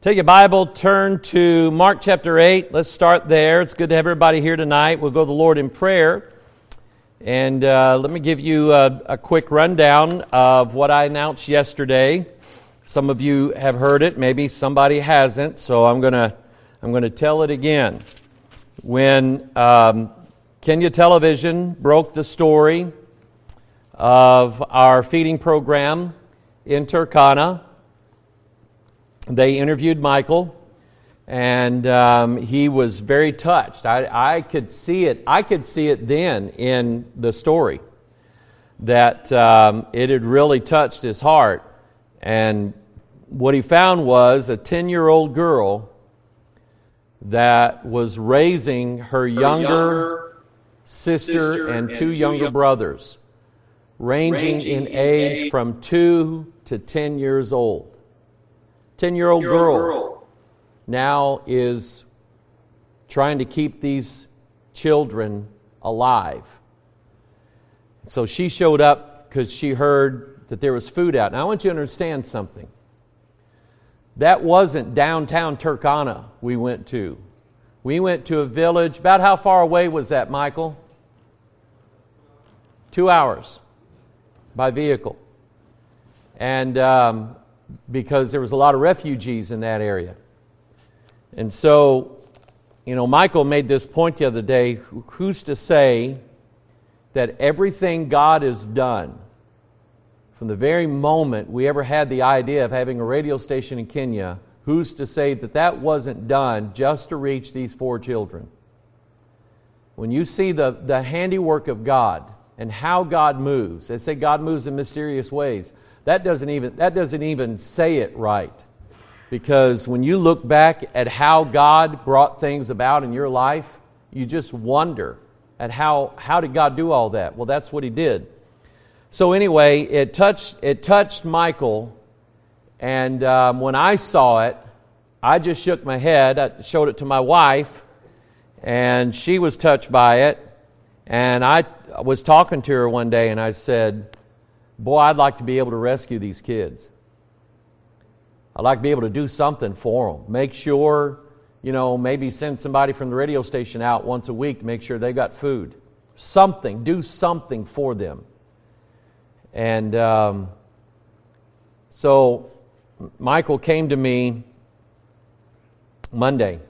Take your Bible, turn to Mark chapter 8. Let's start there. It's good to have everybody here tonight. We'll go to the Lord in prayer. And let me give you a quick rundown of what I announced yesterday. Some of you have heard it, maybe somebody hasn't, so I'm going to tell it again. When Kenya Television broke the story of our feeding program in Turkana, they interviewed Michael, and he was very touched. I could see it. I could see it then in the story that it had really touched his heart. And what he found was a 10-year-old girl that was raising her younger sister and two younger brothers, ranging in age from 2 to 10 years old. 10-year-old girl now is trying to keep these children alive. So she showed up because she heard that there was food out. Now I want you to understand something. That wasn't downtown Turkana we went to. We went to a village. About how far away was that, Michael? 2 hours by vehicle. And because there was a lot of refugees in that area. And so, Michael made this point the other day, who's to say that everything God has done, from the very moment we ever had the idea of having a radio station in Kenya, who's to say that that wasn't done just to reach these 4 children? When you see the handiwork of God and how God moves, they say God moves in mysterious ways. That doesn't even say it right. Because when you look back at how God brought things about in your life, you just wonder at how did God do all that? Well, that's what He did. So anyway, it touched Michael, and when I saw it, I just shook my head. I showed it to my wife, and she was touched by it. And I was talking to her one day, and I said, boy, I'd like to be able to rescue these kids. I'd like to be able to do something for them. Make sure, maybe send somebody from the radio station out once a week to make sure they've got food. Something, do something for them. And so Michael came to me Monday,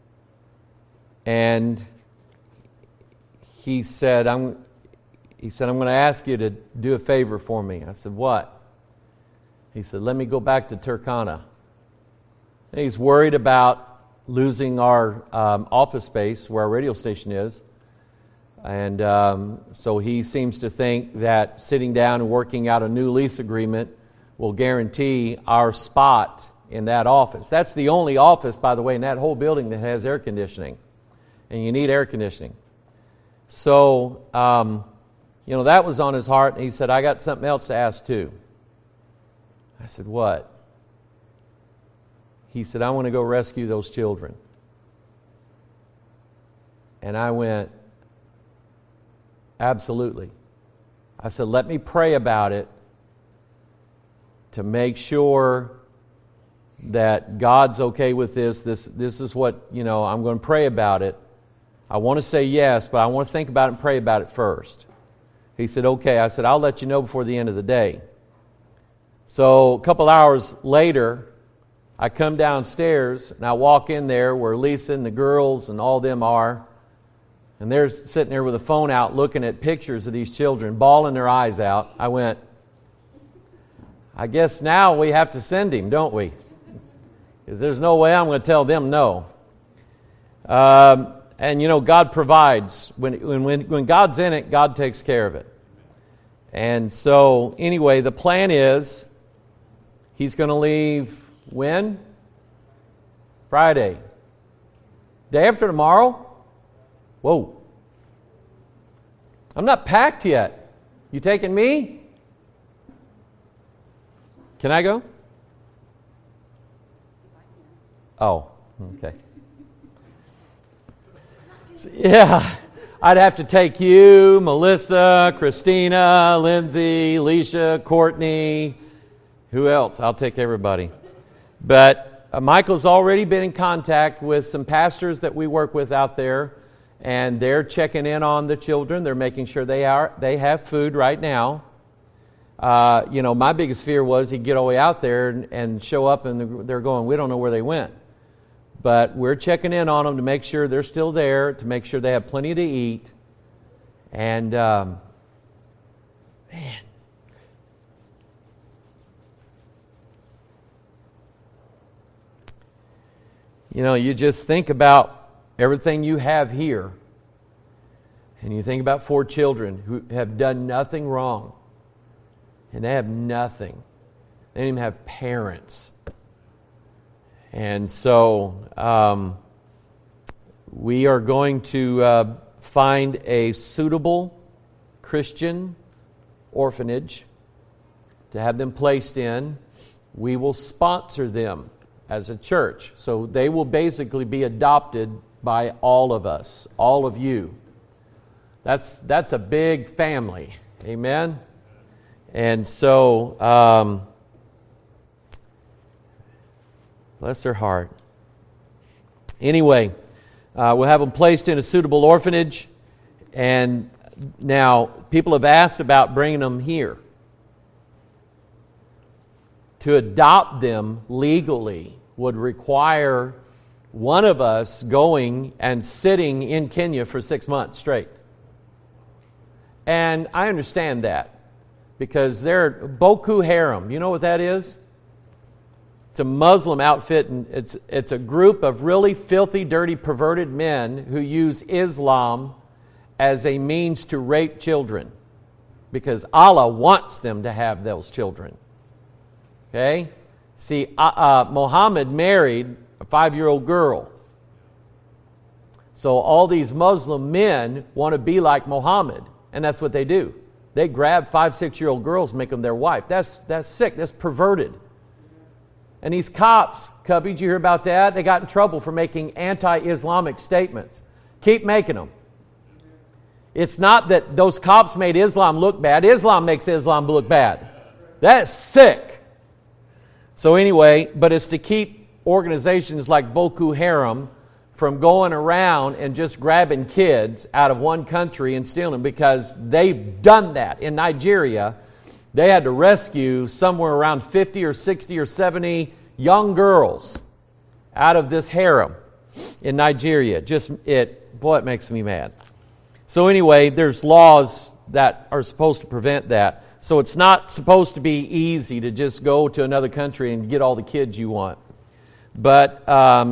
and he said, I'm going to ask you to do a favor for me. I said, what? He said, let me go back to Turkana. And he's worried about losing our office space where our radio station is. And so he seems to think that sitting down and working out a new lease agreement will guarantee our spot in that office. That's the only office, by the way, in that whole building that has air conditioning. And you need air conditioning. So that was on his heart, and he said, I got something else to ask too. I said, what? He said, I want to go rescue those children. And I went, absolutely. I said, let me pray about it to make sure that God's okay with this. This is what, I'm going to pray about it. I want to say yes, but I want to think about it and pray about it first. He said, okay. I said, I'll let you know before the end of the day. So a couple hours later, I come downstairs and I walk in there where Lisa and the girls and all them are. And they're sitting there with a phone out looking at pictures of these children, bawling their eyes out. I went, I guess now we have to send him, don't we? Because there's no way I'm going to tell them no. And God provides. When God's in it, God takes care of it. And so, anyway, the plan is he's going to leave when? Friday. Day after tomorrow? Whoa. I'm not packed yet. You taking me? Can I go? Oh, okay. Yeah, I'd have to take you, Melissa, Christina, Lindsay, Alicia, Courtney. Who else? I'll take everybody. But Michael's already been in contact with some pastors that we work with out there, and they're checking in on the children. They're making sure they have food right now. My biggest fear was he'd get all the way out there and show up, and they're going, we don't know where they went. But we're checking in on them to make sure they're still there, to make sure they have plenty to eat. And, man, you just think about everything you have here, and you think about 4 children who have done nothing wrong, and they have nothing. They don't even have parents. And so we are going to find a suitable Christian orphanage to have them placed in. We will sponsor them as a church. So they will basically be adopted by all of us, all of you. That's a big family. Amen? And so, bless their heart. Anyway, we'll have them placed in a suitable orphanage. And now, people have asked about bringing them here. To adopt them legally would require one of us going and sitting in Kenya for 6 months straight. And I understand that, because they're Boko Haram. You know what that is? It's a Muslim outfit, and it's a group of really filthy, dirty, perverted men who use Islam as a means to rape children, because Allah wants them to have those children. Okay? See, Muhammad married a 5-year-old girl. So all these Muslim men want to be like Muhammad, and that's what they do. They grab 5, 6-year-old girls and make them their wife. That's sick. That's perverted. And these cops, Cubby, did you hear about that? They got in trouble for making anti-Islamic statements. Keep making them. It's not that those cops made Islam look bad. Islam makes Islam look bad. That's sick. So anyway, but it's to keep organizations like Boko Haram from going around and just grabbing kids out of one country and stealing them, because they've done that. In Nigeria, they had to rescue somewhere around 50 or 60 or 70 young girls out of this harem in Nigeria. It makes me mad. So anyway, there's laws that are supposed to prevent that. So it's not supposed to be easy to just go to another country and get all the kids you want. But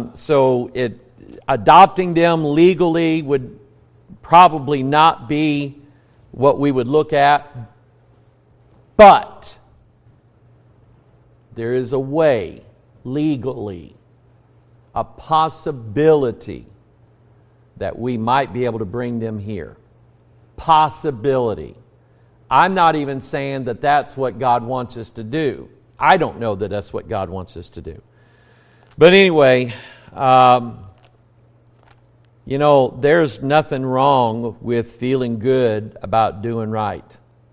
adopting them legally would probably not be what we would look at. But there is a way, legally, a possibility that we might be able to bring them here. Possibility. I'm not even saying that that's what God wants us to do. I don't know that that's what God wants us to do. But anyway, there's nothing wrong with feeling good about doing right.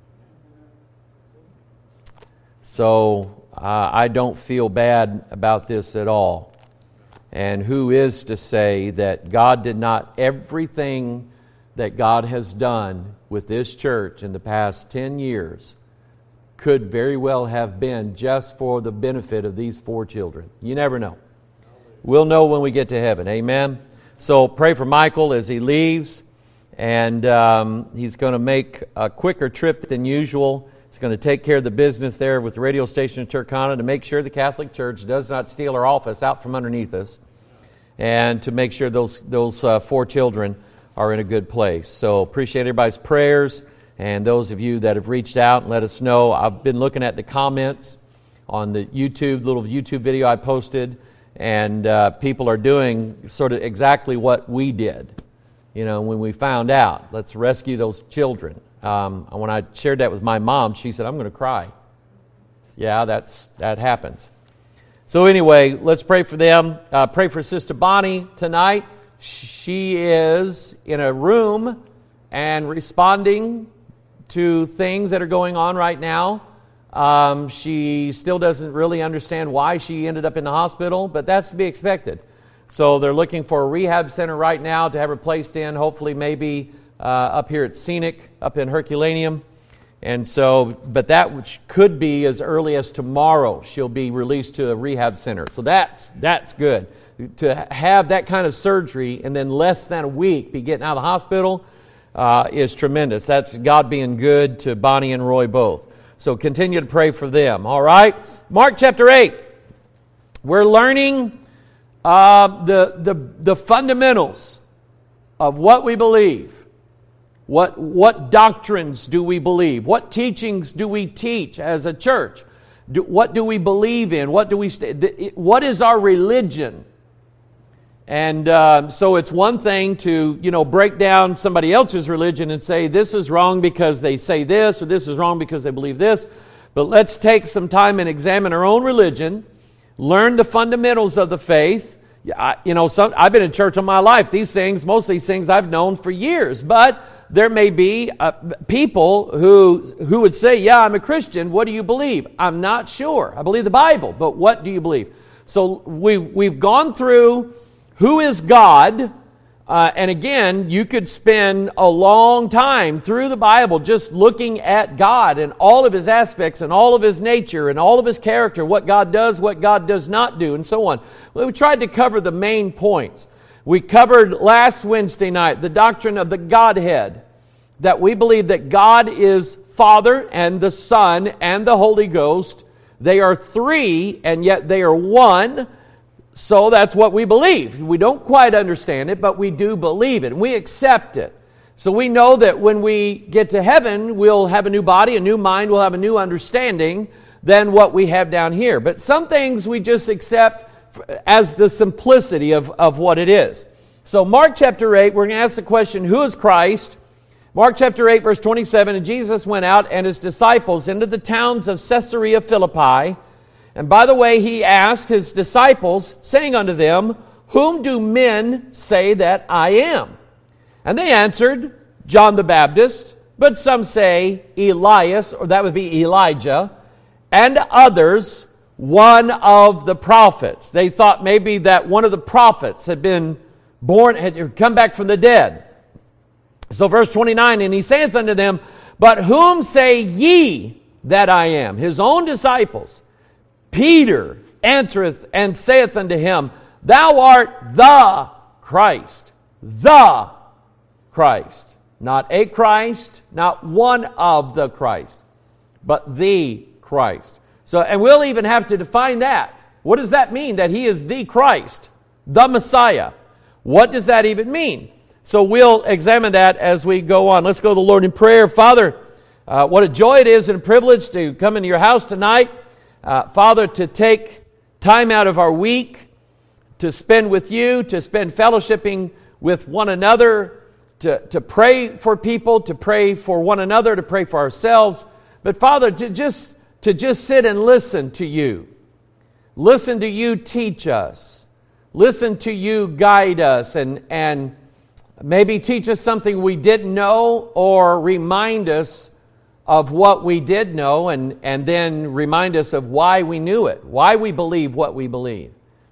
So I don't feel bad about this at all. And who is to say that God did not, everything that God has done with this church in the past 10 years could very well have been just for the benefit of these 4 children. You never know. We'll know when we get to heaven. Amen? So pray for Michael as he leaves. And he's going to make a quicker trip than usual. He's going to take care of the business there with the radio station in Turkana to make sure the Catholic Church does not steal our office out from underneath us, and to make sure those 4 children are in a good place. So appreciate everybody's prayers, and those of you that have reached out and let us know. I've been looking at the comments on the little YouTube video I posted, and people are doing sort of exactly what we did. When we found out, let's rescue those children. When I shared that with my mom, she said, I'm going to cry. Yeah, that happens. So anyway, let's pray for them. Pray for Sister Bonnie tonight. She is in a room and responding to things that are going on right now She still doesn't really understand why she ended up in the hospital, but that's to be expected. So they're looking for a rehab center right now to have her placed in, hopefully maybe up here at Scenic, up in Herculaneum. And so, but that which could be as early as tomorrow, she'll be released to a rehab center. So that's good. To have that kind of surgery and then less than a week be getting out of the hospital is tremendous. That's God being good to Bonnie and Roy both. So continue to pray for them. All right? Mark chapter 8. We're learning the fundamentals of what we believe. What doctrines do we believe? What teachings do we teach as a church? What do we believe in? What is our religion? And so it's one thing to, break down somebody else's religion and say this is wrong because they say this, or this is wrong because they believe this. But let's take some time and examine our own religion, learn the fundamentals of the faith. I've been in church all my life. Most of these things I've known for years, but there may be people who would say, yeah, I'm a Christian. What do you believe? I'm not sure. I believe the Bible, but what do you believe? So we've gone through who is God, and again, you could spend a long time through the Bible just looking at God and all of His aspects and all of His nature and all of His character, what God does, what God does not do, and so on. Well, we tried to cover the main points. We covered last Wednesday night the doctrine of the Godhead, that we believe that God is Father and the Son and the Holy Ghost. They are three, and yet they are one. So that's what we believe. We don't quite understand it, but we do believe it, and we accept it. So we know that when we get to heaven, we'll have a new body, a new mind, we'll have a new understanding than what we have down here. But some things we just accept as the simplicity of what it is. So Mark chapter 8, we're going to ask the question, who is Christ? Mark chapter 8, verse 27, and Jesus went out and His disciples into the towns of Caesarea Philippi. And by the way, He asked His disciples, saying unto them, whom do men say that I am? And they answered, John the Baptist, but some say Elias, or that would be Elijah, and others, one of the prophets. They thought maybe that one of the prophets had been born, had come back from the dead. So verse 29, and He saith unto them, but whom say ye that I am? His own disciples. Peter answereth and saith unto Him, thou art the Christ. The Christ. Not a Christ, not one of the Christ, but the Christ. So, and we'll even have to define that. What does that mean, that He is the Christ, the Messiah? What does that even mean? So we'll examine that as we go on. Let's go to the Lord in prayer. Father, what a joy it is and a privilege to come into your house tonight. Father, to take time out of our week to spend with you, to spend fellowshipping with one another, to pray for people, to pray for one another, to pray for ourselves. But Father, to just sit and listen to you. Listen to you teach us. Listen to you guide us and maybe teach us something we didn't know, or remind us of what we did know, and then remind us of why we knew it, why we believe what we believe.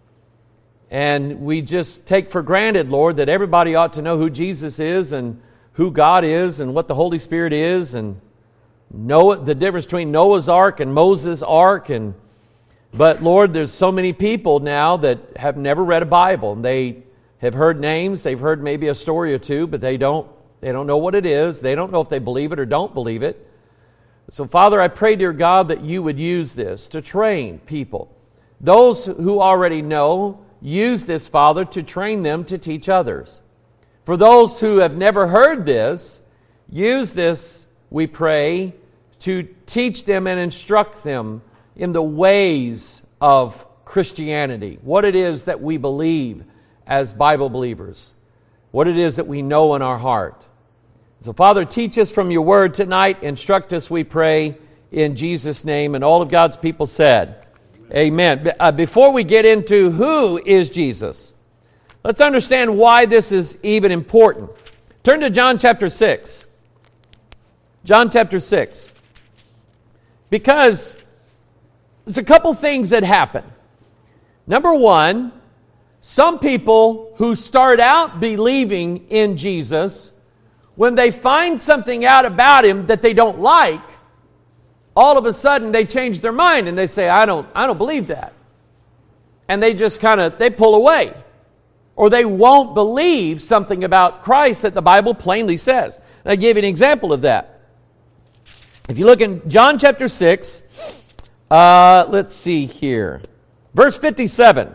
And we just take for granted, Lord, that everybody ought to know who Jesus is and who God is and what the Holy Spirit is, and know the difference between Noah's Ark and Moses' Ark. But Lord, there's so many people now that have never read a Bible. They have heard names, they've heard maybe a story or two, but they don't know what it is. They don't know if they believe it or don't believe it. So Father, I pray, dear God, that you would use this to train people. Those who already know, use this, Father, to train them to teach others. For those who have never heard this, use this, we pray, to teach them and instruct them in the ways of Christianity, what it is that we believe as Bible believers, what it is that we know in our heart. So, Father, teach us from your word tonight. Instruct us, we pray, in Jesus' name. And all of God's people said, amen. Before we get into who is Jesus, let's understand why this is even important. Turn to John chapter 6. John chapter 6. Because there's a couple things that happen. Number one, some people who start out believing in Jesus, when they find something out about him that they don't like, all of a sudden they change their mind and they say, I don't believe that. And they just they pull away. Or they won't believe something about Christ that the Bible plainly says. And I gave you an example of that. If you look in John chapter 6, let's see here. Verse 57.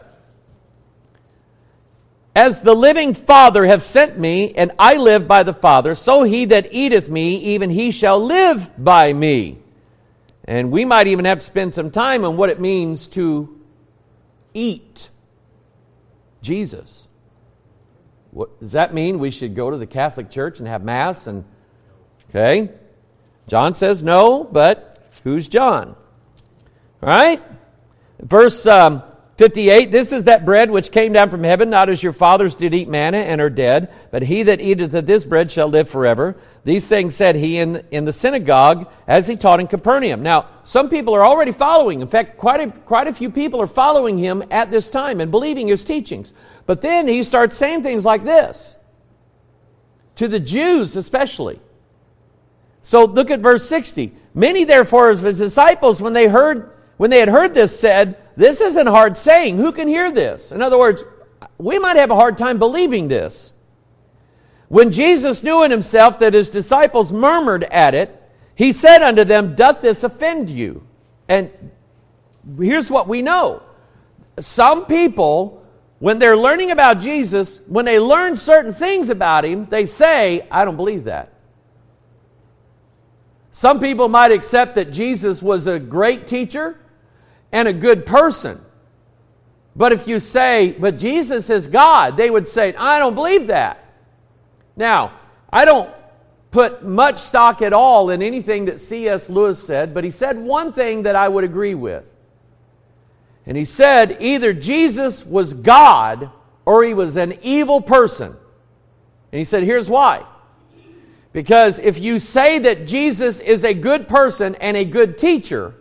As the living Father hath sent me, and I live by the Father, so he that eateth me, even he shall live by me. And we might even have to spend some time on what it means to eat Jesus. What does that mean? We should go to the Catholic Church and have Mass? Okay. John says no, but who's John? All right? Verse 58, this is that bread which came down from heaven, not as your fathers did eat manna and are dead, but he that eateth of this bread shall live forever. These things said he in the synagogue as he taught in Capernaum. Now, some people are already following. In fact, quite a few people are following him at this time and believing his teachings. But then he starts saying things like this, to the Jews especially. So look at verse 60. Many therefore of his disciples, when they had heard this, said, this isn't hard saying. Who can hear this? In other words, we might have a hard time believing this. When Jesus knew in himself that his disciples murmured at it, he said unto them, doth this offend you? And here's what we know. Some people, when they're learning about Jesus, when they learn certain things about him, they say, I don't believe that. Some people might accept that Jesus was a great teacher and a good person. But if you say, but Jesus is God, they would say, I don't believe that. Now, I don't put much stock at all in anything that C.S. Lewis said, but he said one thing that I would agree with. And he said either Jesus was God or he was an evil person. And he said, here's why. Because if you say that Jesus is a good person and a good teacher,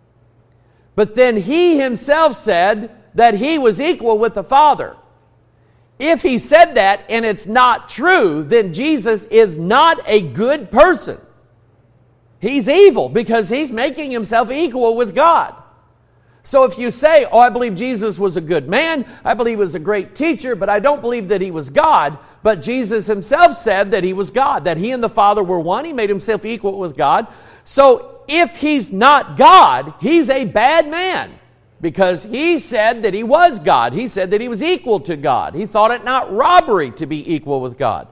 but then he himself said that he was equal with the Father. If he said that and it's not true, then Jesus is not a good person. He's evil because he's making himself equal with God. So if you say, I believe Jesus was a good man, I believe he was a great teacher, but I don't believe that he was God, but Jesus himself said that he was God, that he and the Father were one, he made himself equal with God. So if he's not God, he's a bad man because he said that he was God. He said that he was equal to God. He thought it not robbery to be equal with God.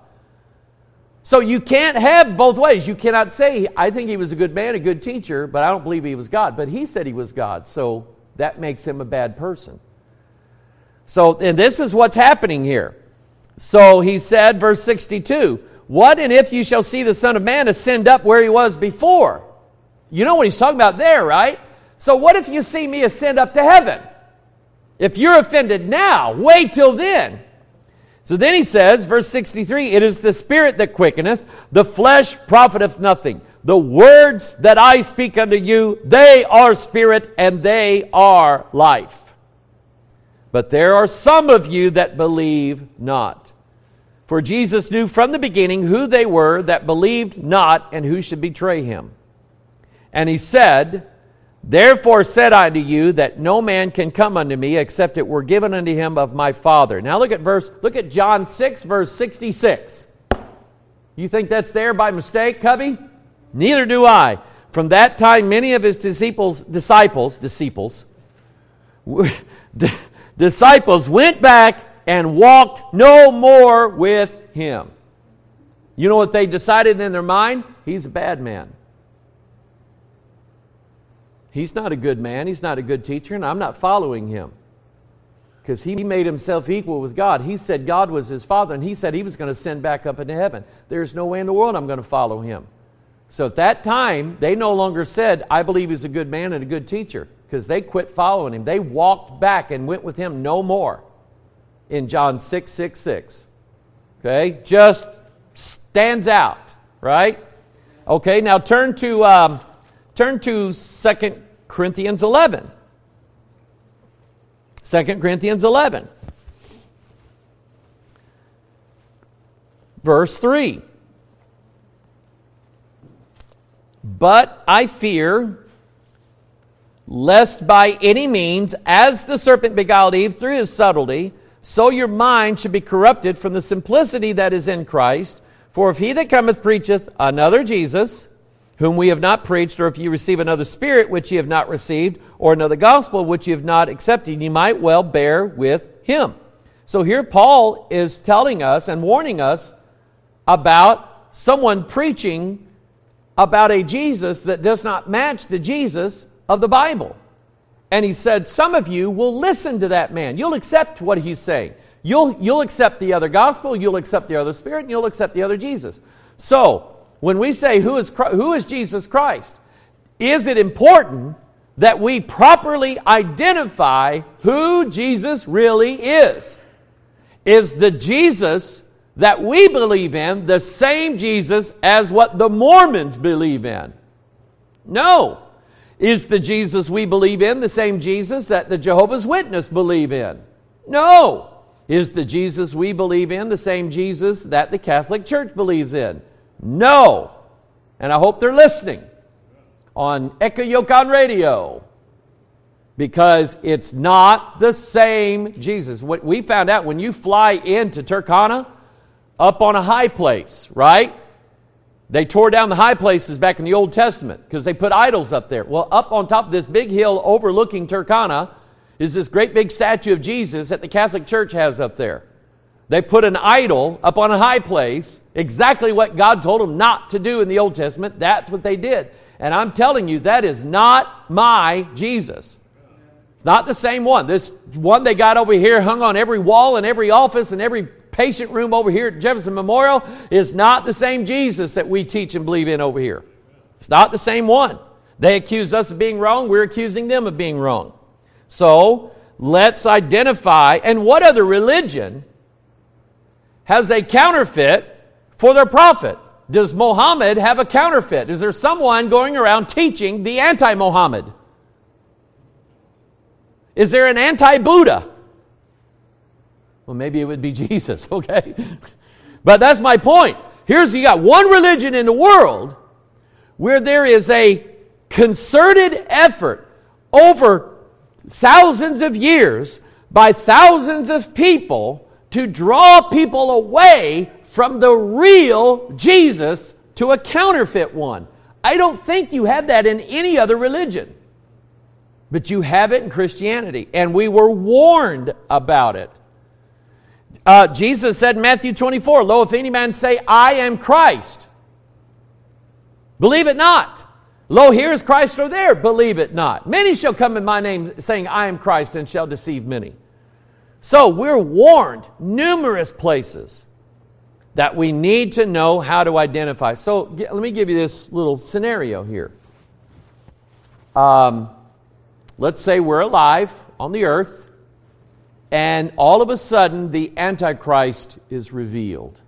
So you can't have both ways. You cannot say, I think he was a good man, a good teacher, but I don't believe he was God. But he said he was God, so that makes him a bad person. So, and this is what's happening here. So he said, verse 62, what and if you shall see the Son of Man ascend up where he was before? You know what he's talking about there, right? So what if you see me ascend up to heaven? If you're offended now, wait till then. So then he says, verse 63, it is the Spirit that quickeneth, the flesh profiteth nothing. The words that I speak unto you, they are spirit and they are life. But there are some of you that believe not. For Jesus knew from the beginning who they were that believed not and who should betray him. And he said, therefore said I to you that no man can come unto me except it were given unto him of my Father. Now look at John 6, verse 66. You think that's there by mistake, Cubby? Neither do I. From that time, many of his disciples went back and walked no more with him. You know what they decided in their mind? He's a bad man. He's not a good man. He's not a good teacher, and I'm not following him. Because he made himself equal with God. He said God was his Father, and he said he was going to send back up into heaven. There's no way in the world I'm going to follow him. So at that time, they no longer said, I believe he's a good man and a good teacher, because they quit following him. They walked back and went with him no more in John 6:66. Okay? Just stands out, right? Okay, now turn to Turn to 2 Corinthians 11. 2 Corinthians 11. Verse 3. But I fear, lest by any means, as the serpent beguiled Eve through his subtlety, so your mind should be corrupted from the simplicity that is in Christ. For if he that cometh preacheth another Jesus, whom we have not preached, or if ye receive another spirit which ye have not received, or another gospel which ye have not accepted, ye might well bear with him. So here Paul is telling us and warning us about someone preaching about a Jesus that does not match the Jesus of the Bible. And he said, some of you will listen to that man. You'll accept what he's saying. You'll accept the other gospel, you'll accept the other spirit, and you'll accept the other Jesus. So, when we say who is Jesus Christ, is it important that we properly identify who Jesus really is? Is the Jesus that we believe in the same Jesus as what the Mormons believe in? No. Is the Jesus we believe in the same Jesus that the Jehovah's Witnesses believe in? No. Is the Jesus we believe in the same Jesus that the Catholic Church believes in? No. And I hope they're listening on Echo Yukon Radio, because it's not the same Jesus. What we found out when you fly into Turkana, up on a high place, right? They tore down the high places back in the Old Testament because they put idols up there. Well, up on top of this big hill overlooking Turkana is this great big statue of Jesus that the Catholic Church has up there. They put an idol up on a high place, exactly what God told them not to do in the Old Testament. That's what they did. And I'm telling you, that is not my Jesus. It's not the same one. This one they got over here hung on every wall and every office and every patient room over here at Jefferson Memorial is not the same Jesus that we teach and believe in over here. It's not the same one. They accuse us of being wrong. We're accusing them of being wrong. So let's identify. And what other religion has a counterfeit for their prophet? Does Muhammad have a counterfeit? Is there someone going around teaching the anti-Muhammad? Is there an anti-Buddha? Well, maybe it would be Jesus, okay? But that's my point. You got one religion in the world where there is a concerted effort over thousands of years by thousands of people to draw people away from the real Jesus to a counterfeit one. I don't think you have that in any other religion. But you have it in Christianity. And we were warned about it. Jesus said in Matthew 24, Lo, if any man say, I am Christ, believe it not. Lo, here is Christ or there, believe it not. Many shall come in my name, saying, I am Christ, and shall deceive many. So we're warned numerous places that we need to know how to identify. So let me give you this little scenario here. Let's say we're alive on the earth, and all of a sudden the Antichrist is revealed.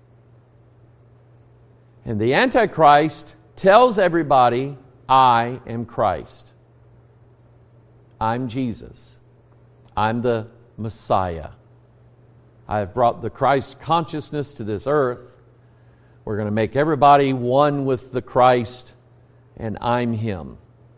And the Antichrist tells everybody, I am Christ. I'm Jesus. I'm the Messiah. I have brought the Christ consciousness to this earth. We're going to make everybody one with the Christ, and I'm Him.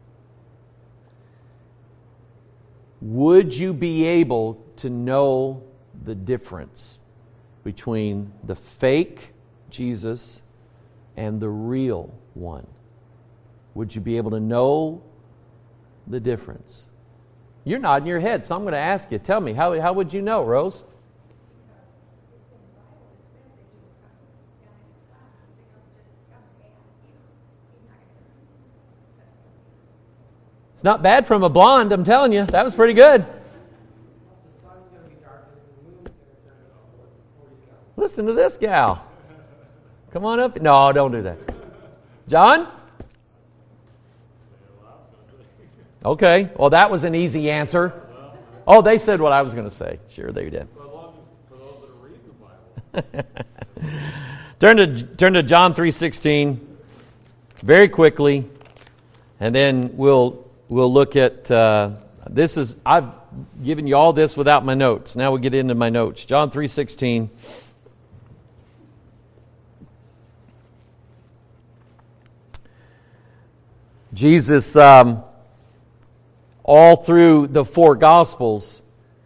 Would you be able to know the difference between the fake Jesus and the real one? Would you be able to know the difference? You're nodding your head, so I'm going to ask you. Tell me, how would you know, Rose? It's not bad from a blonde, I'm telling you. That was pretty good. Listen to this gal. Come on up. No, don't do that. John? Okay. Well, that was an easy answer. Oh, they said what I was going to say. Sure, they did. For those that are reading the Bible. Turn to John 3:16. Very quickly. And then we'll look at, I've given you all this without my notes. Now we'll get into my notes. John 3:16. Jesus, all through the four Gospels,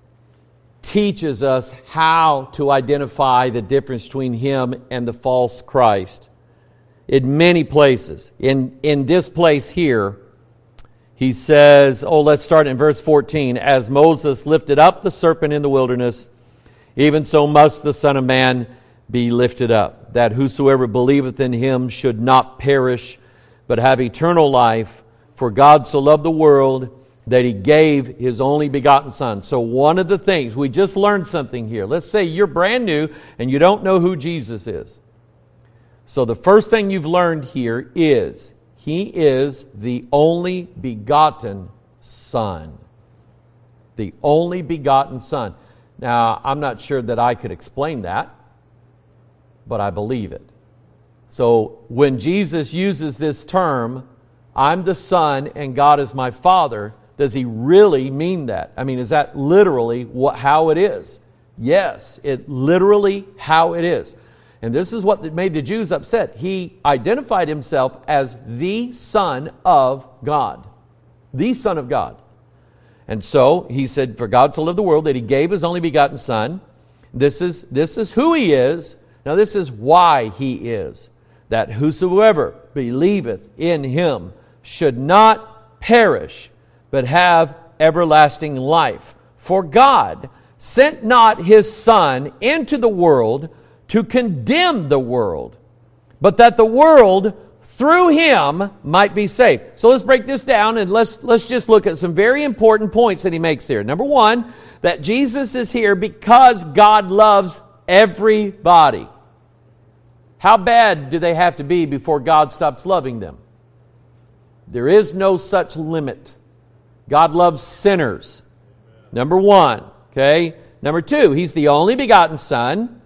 teaches us how to identify the difference between Him and the false Christ. In many places. In this place here, He says, let's start in verse 14. As Moses lifted up the serpent in the wilderness, even so must the Son of Man be lifted up, that whosoever believeth in Him should not perish, but have eternal life. For God so loved the world that He gave His only begotten Son. So one of the things, we just learned something here. Let's say you're brand new and you don't know who Jesus is. So the first thing you've learned here is He is the only begotten Son. The only begotten Son. Now, I'm not sure that I could explain that, but I believe it. So when Jesus uses this term, I'm the Son and God is my Father, does He really mean that? I mean, is that literally how it is? Yes, it literally how it is. And this is what made the Jews upset. He identified Himself as the Son of God. The Son of God. And so He said, for God so loved the world that He gave His only begotten Son. This is who He is. Now this is why He is. That whosoever believeth in Him should not perish, but have everlasting life. For God sent not His Son into the world to condemn the world, but that the world through Him might be saved. So let's break this down and let's just look at some very important points that He makes here. Number one, that Jesus is here because God loves everybody. How bad do they have to be before God stops loving them? There is no such limit. God loves sinners. Number one, okay? Number two, He's the only begotten Son.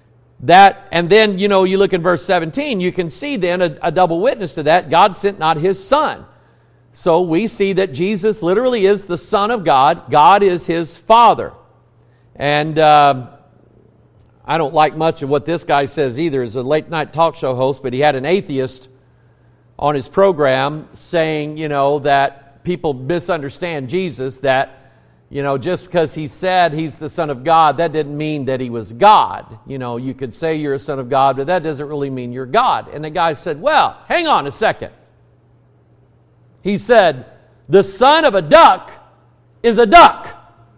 And then, you look in verse 17, you can see then a double witness to that. God sent not His Son. So we see that Jesus literally is the Son of God. God is His Father. And I don't like much of what this guy says either as a late night talk show host, but he had an atheist on his program saying, that people misunderstand Jesus, that, just because He said He's the Son of God, that didn't mean that He was God. You could say you're a son of God, but that doesn't really mean you're God. And the guy said, well, hang on a second. He said, the son of a duck is a duck.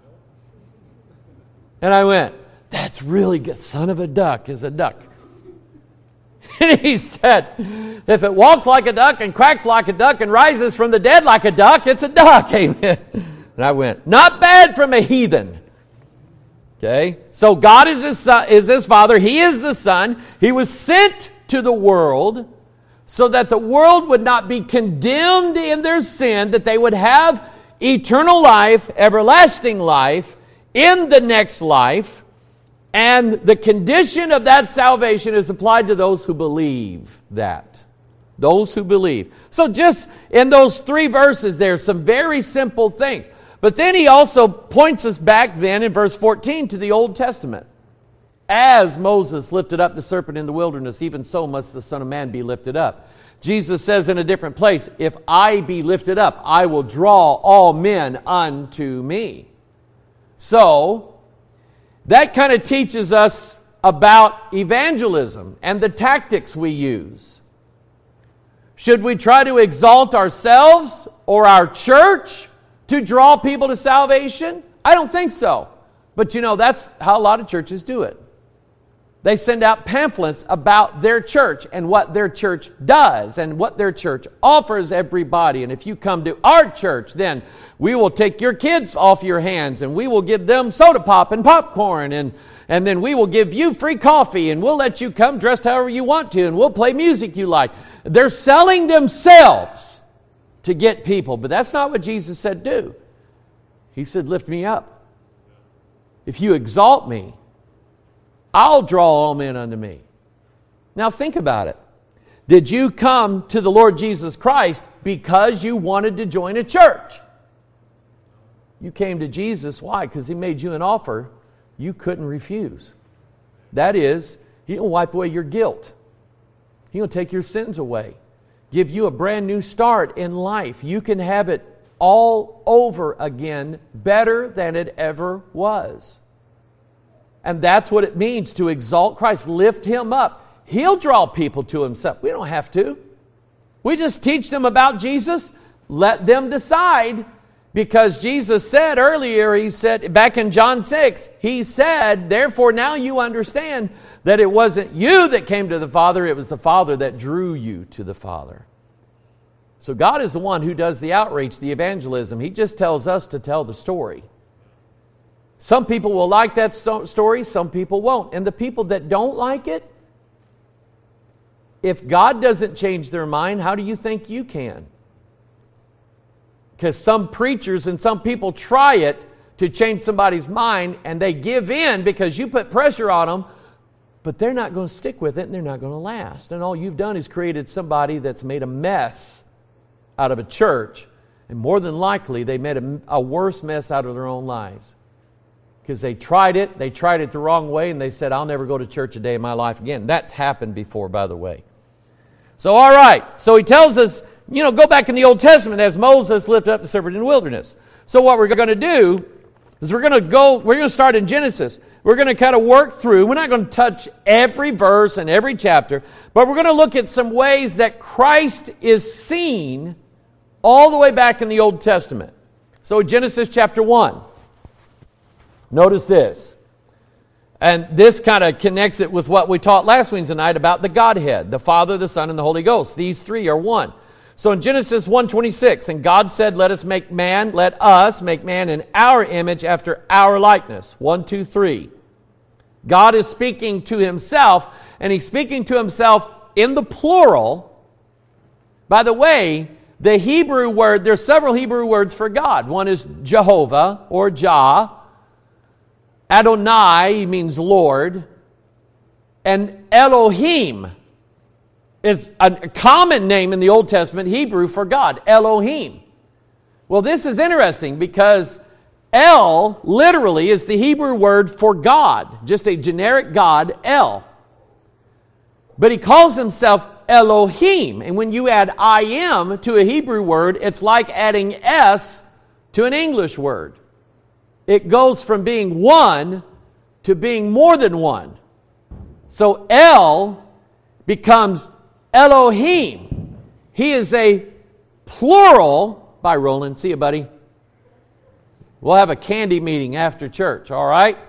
And I went, that's really good. Son of a duck is a duck. And he said, if it walks like a duck and quacks like a duck and rises from the dead like a duck, it's a duck. Amen. And I went, not bad from a heathen. Okay? So God is His Father. He is the Son. He was sent to the world so that the world would not be condemned in their sin, that they would have eternal life, everlasting life, in the next life. And the condition of that salvation is applied to those who believe that. Those who believe. So just in those 3 verses there, some very simple things. But then he also points us back then in verse 14 to the Old Testament. As Moses lifted up the serpent in the wilderness, even so must the Son of Man be lifted up. Jesus says in a different place, if I be lifted up, I will draw all men unto me. So that kind of teaches us about evangelism and the tactics we use. Should we try to exalt ourselves or our church to draw people to salvation? I don't think so. But that's how a lot of churches do it. They send out pamphlets about their church and what their church does and what their church offers everybody. And if you come to our church, then we will take your kids off your hands and we will give them soda pop and popcorn and then we will give you free coffee and we'll let you come dressed however you want to and we'll play music you like. They're selling themselves to get people, but that's not what Jesus said do. He said, lift me up. If you exalt me, I'll draw all men unto me. Now think about it. Did you come to the Lord Jesus Christ because you wanted to join a church. You came to Jesus. Why? Because He made you an offer you couldn't refuse. That is, He'll wipe away your guilt. He'll take your sins away. Give you a brand new start in life. You can have it all over again, better than it ever was. And that's what it means to exalt Christ. Lift Him up. He'll draw people to Himself. We don't have to. We just teach them about Jesus. Let them decide. Because Jesus said earlier, He said, back in John 6, He said, therefore now you understand that it wasn't you that came to the Father, it was the Father that drew you to the Father. So God is the one who does the outreach, the evangelism. He just tells us to tell the story. Some people will like that story, some people won't. And the people that don't like it, if God doesn't change their mind, how do you think you can? Because some preachers and some people try it to change somebody's mind, and they give in because you put pressure on them, but they're not going to stick with it and they're not going to last. And all you've done is created somebody that's made a mess out of a church, and more than likely they made a worse mess out of their own lives. Because they tried it the wrong way, and they said, I'll never go to church a day in my life again. That's happened before, by the way. So, all right. So He tells us, go back in the Old Testament as Moses lifted up the serpent in the wilderness. So what we're going to do is we're going to start in Genesis. We're going to kind of work through. We're not going to touch every verse and every chapter, but we're going to look at some ways that Christ is seen all the way back in the Old Testament. So Genesis chapter 1. Notice this. And this kind of connects it with what we taught last Wednesday night about the Godhead, the Father, the Son, and the Holy Ghost. These three are one. So in Genesis 1:26, and God said, let us make man in our image after our likeness. 1, 2, 3. God is speaking to Himself, and He's speaking to Himself in the plural. By the way, the Hebrew word, there's several Hebrew words for God. One is Jehovah or Jah. Adonai means Lord. And Elohim is a common name in the Old Testament Hebrew for God, Elohim. Well, this is interesting because El literally is the Hebrew word for God, just a generic God, El. But He calls Himself Elohim. And when you add I am to a Hebrew word, it's like adding S to an English word. It goes from being one to being more than one. So El becomes Elohim. He is a plural. Bye, Roland. See you, buddy. We'll have a candy meeting after church, all right?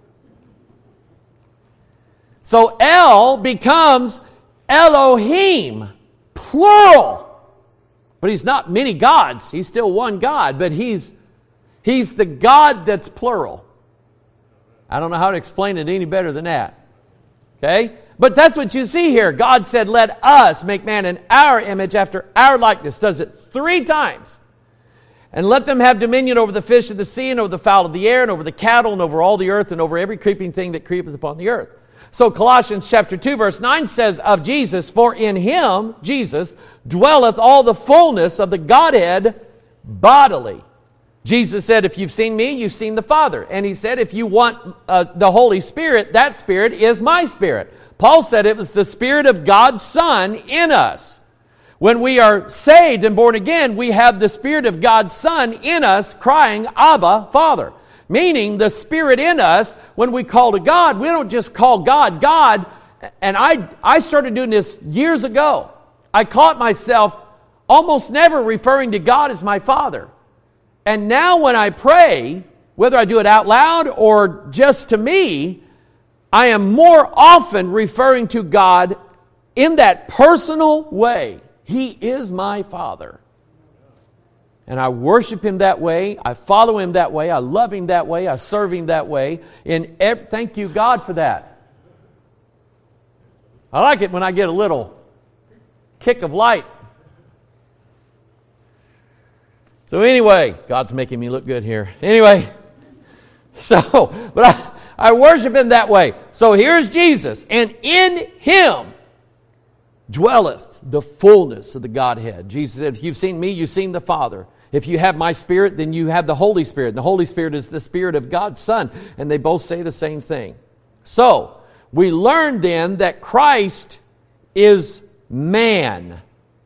So El becomes Elohim, plural. But He's not many gods. He's still one God, but He's the God that's plural. I don't know how to explain it any better than that. Okay? But that's what you see here. God said, let us make man in our image after our likeness. Does it 3 times. And let them have dominion over the fish of the sea and over the fowl of the air and over the cattle and over all the earth and over every creeping thing that creepeth upon the earth. So Colossians chapter 2 verse 9 says of Jesus, for in Him, Jesus, dwelleth all the fullness of the Godhead bodily. Jesus said, if you've seen me, you've seen the Father. And He said, if you want the Holy Spirit, that Spirit is my Spirit. Paul said it was the Spirit of God's Son in us. When we are saved and born again, we have the Spirit of God's Son in us crying, Abba, Father. Meaning the Spirit in us, when we call to God, we don't just call God, God. And I started doing this years ago. I caught myself almost never referring to God as my Father. And now when I pray, whether I do it out loud or just to me, I am more often referring to God in that personal way. He is my Father. And I worship Him that way. I follow Him that way. I love Him that way. I serve Him that way. Thank you, God, for that. I like it when I get a little kick of light. So anyway, God's making me look good here. Anyway, but I worship Him that way. So here's Jesus. And in Him dwelleth the fullness of the Godhead. Jesus said, if you've seen me, you've seen the Father. If you have my Spirit, then you have the Holy Spirit. And the Holy Spirit is the Spirit of God's Son. And they both say the same thing. So, we learn then that Christ is man,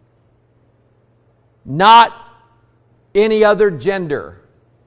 not any other gender.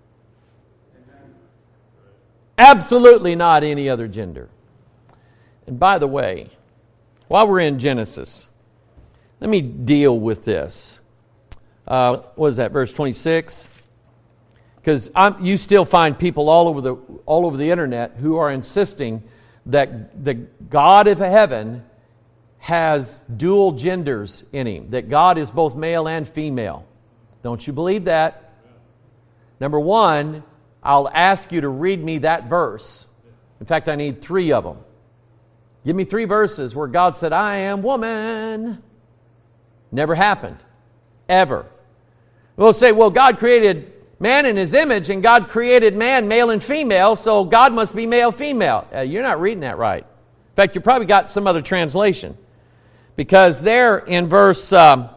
Absolutely not any other gender. And by the way, while we're in Genesis, let me deal with this. What is that, verse 26? Because you still find people all over the internet who are insisting that the God of heaven has dual genders in Him, that God is both male and female. Don't you believe that? Number one, I'll ask you to read me that verse. In fact, I need 3 of them. Give me 3 verses where God said, I am woman. Never happened. Ever. We'll say, well, God created man in His image, and God created man, male and female, so God must be male, female. You're not reading that right. In fact, you probably got some other translation. Because there in verse,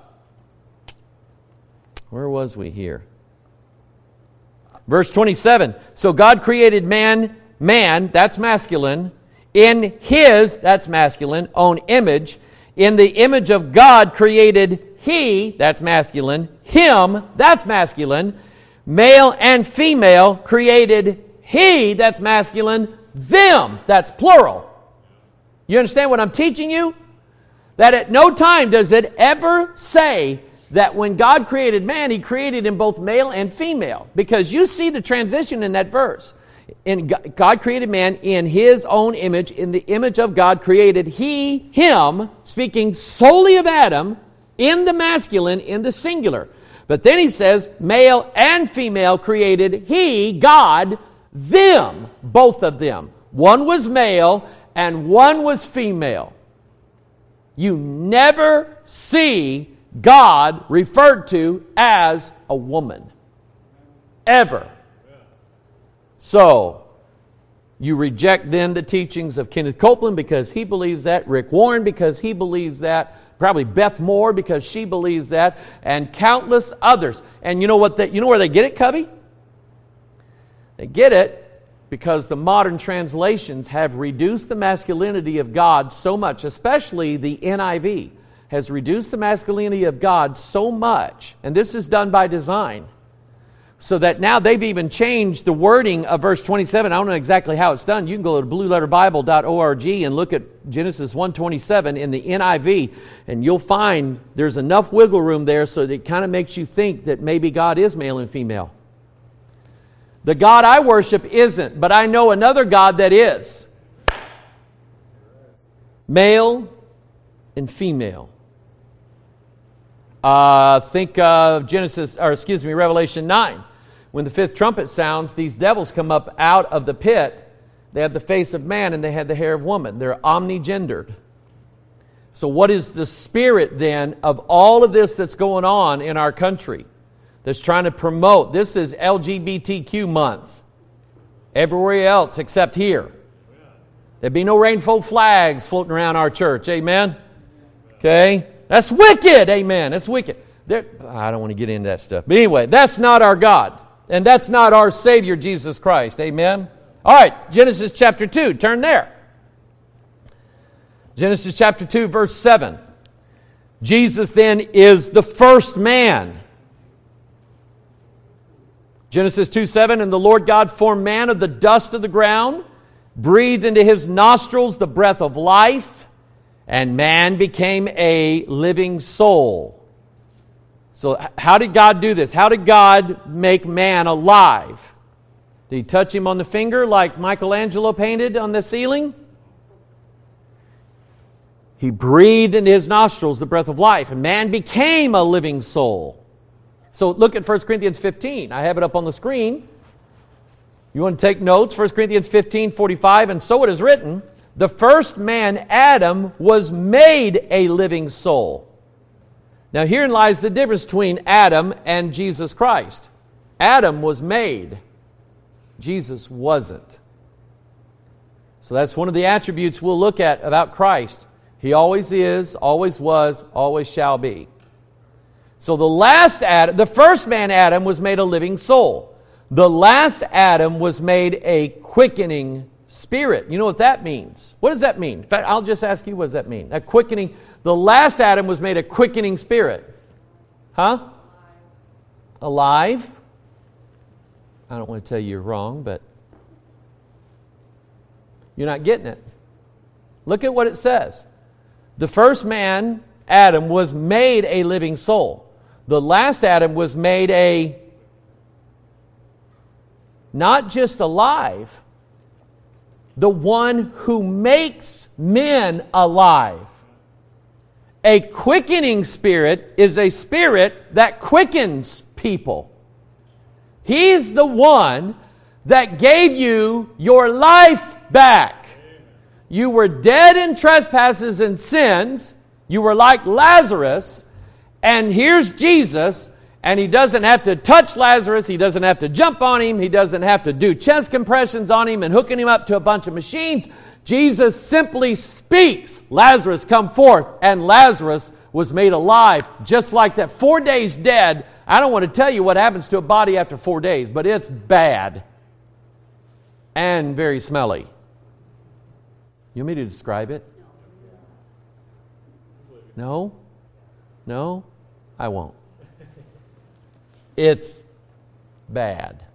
where was we here? Verse 27. So God created man, that's masculine, in His, that's masculine, own image. In the image of God created He, that's masculine, him, that's masculine. Male and female created He, that's masculine, them, that's plural. You understand what I'm teaching you? That at no time does it ever say that when God created man, He created him both male and female. Because you see the transition in that verse. God created man in His own image. In the image of God created He, him, speaking solely of Adam, in the masculine, in the singular. But then He says, male and female created He, God, them, both of them. One was male and one was female. You never see God referred to as a woman. Ever. So, you reject then the teachings of Kenneth Copeland because he believes that, Rick Warren because he believes that, probably Beth Moore because she believes that, and countless others. And you know what? You know where they get it, Cubby? They get it because the modern translations have reduced the masculinity of God so much, especially the NIV has reduced the masculinity of God so much, and this is done by design, so that now they've even changed the wording of verse 27. I don't know exactly how it's done. You can go to blueletterbible.org and look at Genesis 1:27 in the NIV, and you'll find there's enough wiggle room there so that it kind of makes you think that maybe God is male and female. The God I worship isn't, but I know another God that is. Male and female. Think of Revelation 9. When the 5th trumpet sounds, these devils come up out of the pit. They have the face of man and they have the hair of woman. They're omnigendered. So what is the spirit then of all of this that's going on in our country that's trying to promote? This is LGBTQ month. Everywhere else except here. There'd be no rainbow flags floating around our church. Amen? Okay? That's wicked. Amen. That's wicked. I don't want to get into that stuff. But anyway, that's not our God. And that's not our Savior, Jesus Christ. Amen? All right, Genesis chapter 2. Turn there. Genesis chapter 2, verse 7. Jesus then is the first man. Genesis 2:7, and the Lord God formed man of the dust of the ground, breathed into his nostrils the breath of life, and man became a living soul. So how did God do this? How did God make man alive? Did He touch him on the finger like Michelangelo painted on the ceiling? He breathed into his nostrils the breath of life, and man became a living soul. So look at 1 Corinthians 15. I have it up on the screen. You want to take notes? 1 Corinthians 15:45, and so it is written, the first man, Adam, was made a living soul. Now herein lies the difference between Adam and Jesus Christ. Adam was made. Jesus wasn't. So that's one of the attributes we'll look at about Christ. He always is, always was, always shall be. So the last Adam, the first man Adam was made a living soul. The last Adam was made a quickening spirit. You know what that means? What does that mean? In fact, I'll just ask you, what does that mean? A quickening, the last Adam was made a quickening spirit. Huh? Alive? I don't want to tell you you're wrong, but you're not getting it. Look at what it says. The first man, Adam, was made a living soul. The last Adam was made a, not just alive, the one who makes men alive. A quickening spirit is a spirit that quickens people. He's the one that gave you your life back. You were dead in trespasses and sins. You were like Lazarus. And here's Jesus, and He doesn't have to touch Lazarus. He doesn't have to jump on him. He doesn't have to do chest compressions on him and hooking him up to a bunch of machines. Jesus simply speaks, Lazarus, come forth. And Lazarus was made alive just like that. 4 days dead. I don't want to tell you what happens to a body after 4 days, but it's bad and very smelly. You want me to describe it? No? No? I won't. It's bad.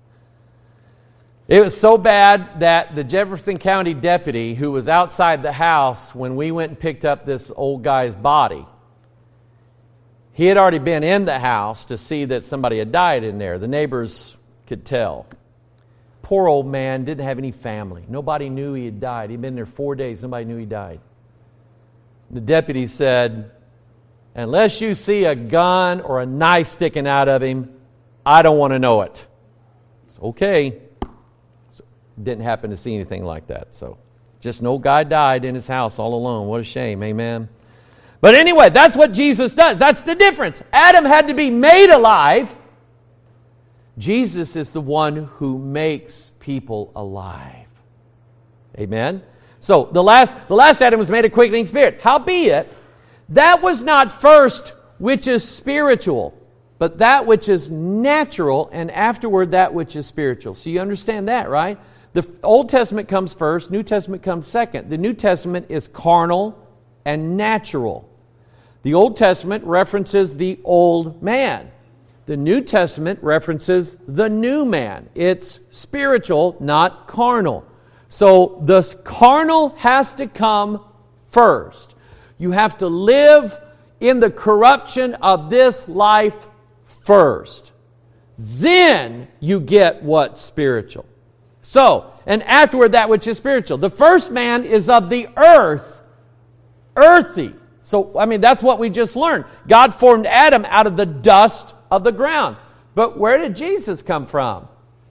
It was so bad that the Jefferson County deputy who was outside the house when we went and picked up this old guy's body, he had already been in the house to see that somebody had died in there. The neighbors could tell. Poor old man didn't have any family. Nobody knew he had died. He'd been there 4 days. Nobody knew he died. The deputy said, unless you see a gun or a knife sticking out of him, I don't want to know it. It's okay. So, didn't happen to see anything like that. So just an old guy died in his house all alone. What a shame. Amen. But anyway, that's what Jesus does. That's the difference. Adam had to be made alive. Jesus is the one who makes people alive. Amen? So, the last Adam was made a quickening spirit. Howbeit, that was not first which is spiritual, but that which is natural, and afterward that which is spiritual. So you understand that, right? The Old Testament comes first, New Testament comes second. The New Testament is carnal and natural. The Old Testament references the old man. The New Testament references the new man. It's spiritual, not carnal. So the carnal has to come first. You have to live in the corruption of this life first. Then you get what's spiritual. So, and afterward that which is spiritual. The first man is of the earth, earthy. So, that's what we just learned. God formed Adam out of the dust of the ground. But where did Jesus come from?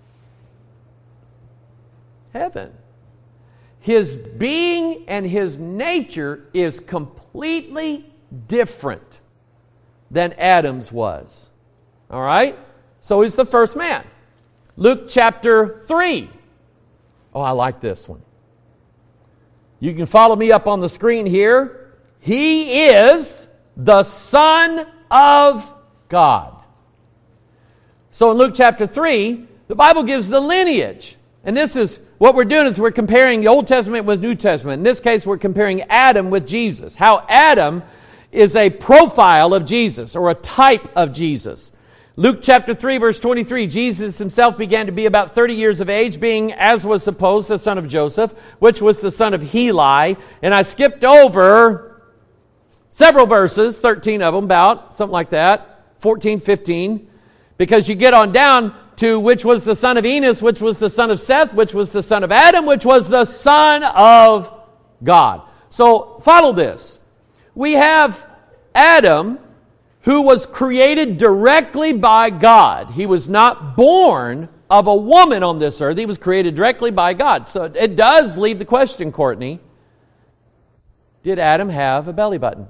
Heaven. His being and his nature is completely different than Adam's was. All right? So he's the first man. Luke chapter 3. Oh, I like this one. You can follow me up on the screen here. He is the Son of God. So in Luke chapter 3, the Bible gives the lineage. And this is what we're doing is we're comparing the Old Testament with New Testament. In this case, we're comparing Adam with Jesus. How Adam is a profile of Jesus or a type of Jesus. Luke chapter 3, verse 23, Jesus himself began to be about 30 years of age, being, as was supposed, the son of Joseph, which was the son of Heli. And I skipped over several verses, 13 of them, about, something like that, 14, 15, because you get on down to which was the son of Enos, which was the son of Seth, which was the son of Adam, which was the son of God. So, follow this. We have Adam, who was created directly by God. He was not born of a woman on this earth. He was created directly by God. So, it does leave the question, Courtney, did Adam have a belly button?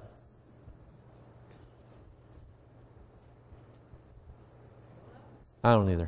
I don't either.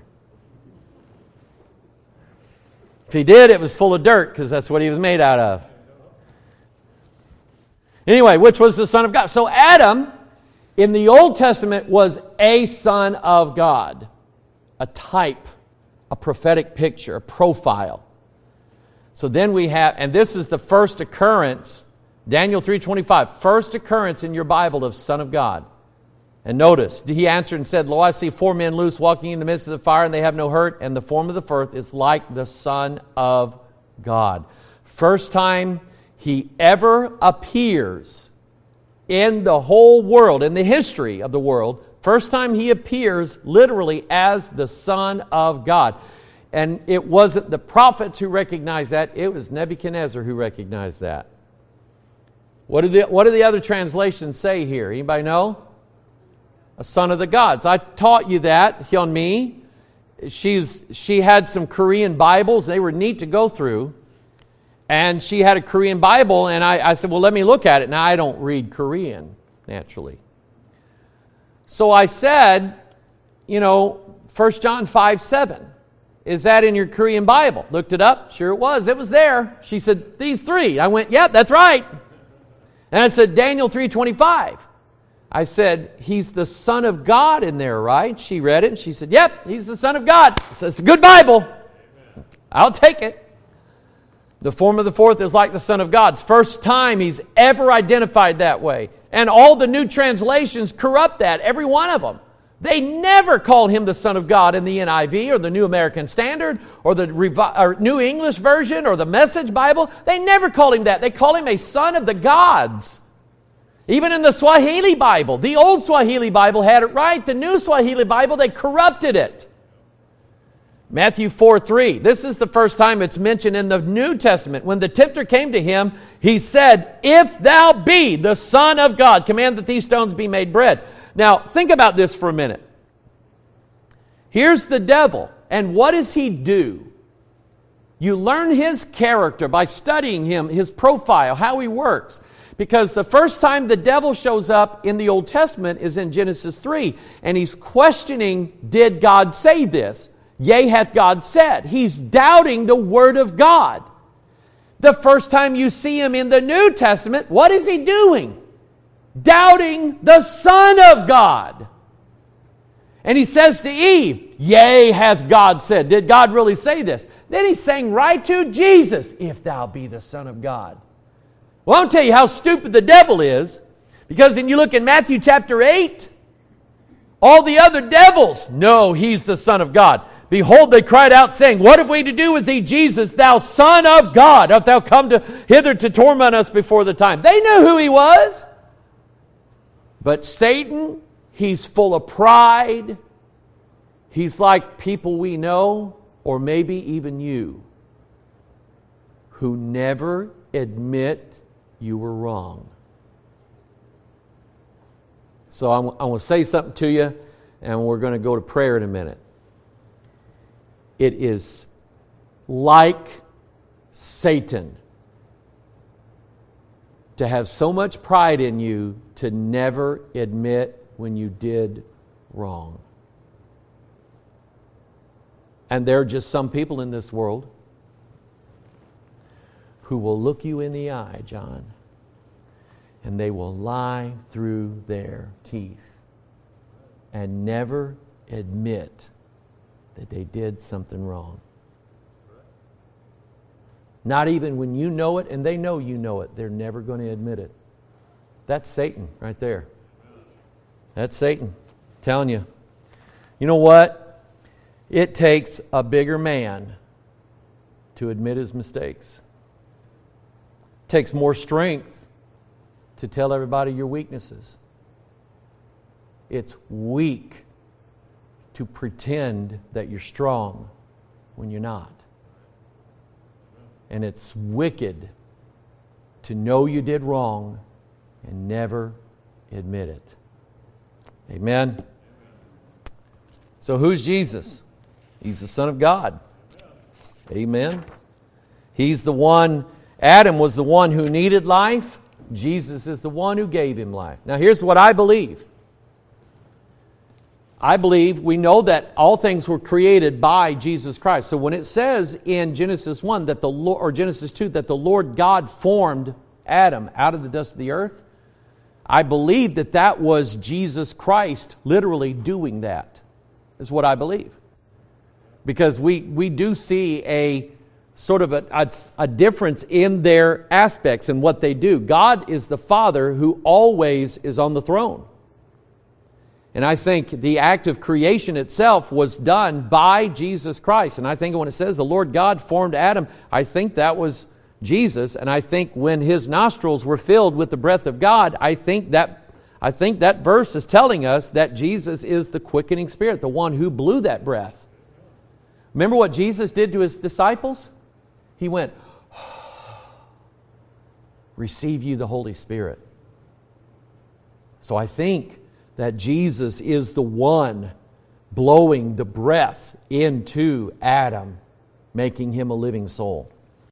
If he did, it was full of dirt because that's what he was made out of. Anyway, which was the Son of God. So Adam, in the Old Testament, was a son of God. A type, a prophetic picture, a profile. So then we have, and this is the first occurrence, Daniel 3:25, first occurrence in your Bible of Son of God. And notice, he answered and said, Lo, I see 4 men loose walking in the midst of the fire, and they have no hurt, and the form of the first is like the Son of God. First time he ever appears in the whole world, in the history of the world, first time he appears literally as the Son of God. And it wasn't the prophets who recognized that, it was Nebuchadnezzar who recognized that. What do the other translations say here? Anybody know? A son of the gods. I taught you that, Hyunmi. She had some Korean Bibles. They were neat to go through. And she had a Korean Bible, and I said, well, let me look at it. Now, I don't read Korean, naturally. So I said, 1 John 5:7. Is that in your Korean Bible? Looked it up. Sure it was. It was there. She said, these 3. I went, yep, that's right. And I said, Daniel 3:25. I said, he's the Son of God in there, right? She read it and she said, yep, he's the Son of God. So it's a good Bible. I'll take it. The form of the fourth is like the Son of God. It's first time he's ever identified that way. And all the new translations corrupt that, every one of them. They never called him the Son of God in the NIV or the New American Standard or the New English Version or the Message Bible. They never called him that. They call him a son of the gods. Even in the Swahili Bible, the old Swahili Bible had it right. The new Swahili Bible, they corrupted it. Matthew 4:3. This is the first time it's mentioned in the New Testament. When the tempter came to him, he said, if thou be the Son of God, command that these stones be made bread. Now, think about this for a minute. Here's the devil, and what does he do? You learn his character by studying him, his profile, how he works. Because the first time the devil shows up in the Old Testament is in Genesis 3. And he's questioning, did God say this? Yea, hath God said. He's doubting the Word of God. The first time you see him in the New Testament, what is he doing? Doubting the Son of God. And he says to Eve, yea, hath God said. Did God really say this? Then he's saying right to Jesus, if thou be the Son of God. Well, I'll tell you how stupid the devil is, because when you look in Matthew chapter 8, all the other devils know he's the Son of God. Behold, they cried out, saying, what have we to do with thee, Jesus, thou Son of God? Art thou come hither to torment us before the time? They knew who he was. But Satan, he's full of pride. He's like people we know, or maybe even you, who never admit you were wrong. So I want to say something to you, and we're going to go to prayer in a minute. It is like Satan to have so much pride in you to never admit when you did wrong. And there are just some people in this world who will look you in the eye, John, and they will lie through their teeth and never admit that they did something wrong. Not even when you know it and they know you know it, they're never going to admit it. That's Satan right there. That's Satan. I'm telling you. You know what? It takes a bigger man to admit his mistakes. It takes more strength to tell everybody your weaknesses. It's weak to pretend that you're strong when you're not. And it's wicked to know you did wrong and never admit it. Amen? So who's Jesus? He's the Son of God. Amen? He's the one, Adam was the one who needed life. Jesus is the one who gave him life. Now here's what I believe. I believe we know that all things were created by Jesus Christ. So when it says in Genesis 1 that the Lord, or Genesis 2 that the Lord God formed Adam out of the dust of the earth, I believe that that was Jesus Christ literally doing that, is what I believe. Because we do see a sort of a difference in their aspects and what they do. God is the Father who always is on the throne. And I think the act of creation itself was done by Jesus Christ. And I think when it says the Lord God formed Adam, I think that was Jesus. And I think when his nostrils were filled with the breath of God, I think that verse is telling us that Jesus is the quickening Spirit, the one who blew that breath. Remember what Jesus did to his disciples? He went, receive you the Holy Spirit. So I think that Jesus is the one blowing the breath into Adam, making him a living soul.